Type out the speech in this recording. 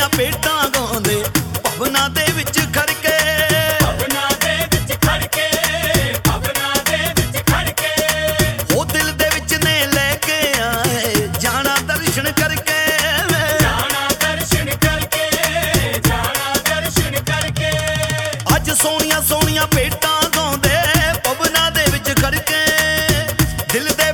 ਭੇਟਾਂ ਗਾਉਂਦੇ ਭਵਨਾਂ ਦੇ ਵਿੱਚ ਖੜ ਕੇ, ਭਵਨਾਂ ਦੇ ਵਿੱਚ ਖੜ ਕੇ, ਭਵਨਾਂ ਦੇ ਵਿੱਚ ਖੜ ਕੇ। ਉਹ ਦਿਲ ਦੇ ਵਿੱਚ ਨੇ ਲੈ ਕੇ ਆਏ ਜਾਣਾ ਦਰਸ਼ਨ ਕਰਕੇ, ਜਾਣਾ ਦਰਸ਼ਨ ਕਰਕੇ, ਜਾਣਾ ਦਰਸ਼ਨ ਕਰਕੇ। ਅੱਜ ਸੋਹਣੀਆਂ ਸੋਹਣੀਆਂ ਭੇਟਾਂ ਗਾਉਂਦੇ ਭਵਨਾਂ ਦੇ ਵਿੱਚ ਖੜ ਕੇ, ਦਿਲ ਦੇ